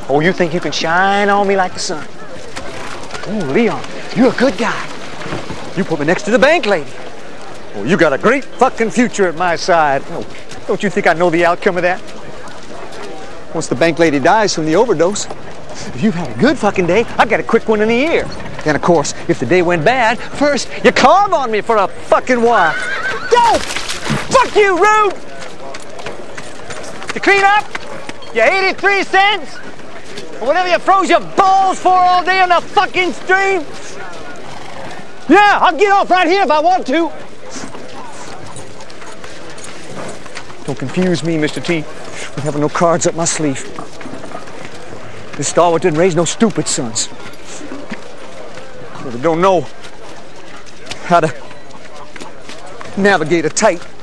Oh, you think you can shine on me like the sun? Oh, Leon, you're a good guy. You put me next to the bank lady. Oh, you got a great fucking future at my side. Oh, don't you think I know the outcome of that? Once the bank lady dies from the overdose, if you've had a good fucking day, I got a quick one in the ear. And of course, if the day went bad, first you carve on me for a fucking while. Go! Fuck you, Rude! To clean up, you 83 cents? Or whatever you froze your balls for all day on the fucking stream? Yeah, I'll get off right here if I want to. Don't confuse me, Mr. T, with having no cards up my sleeve. This stalwart didn't raise no stupid sons. They don't know how to navigate a tight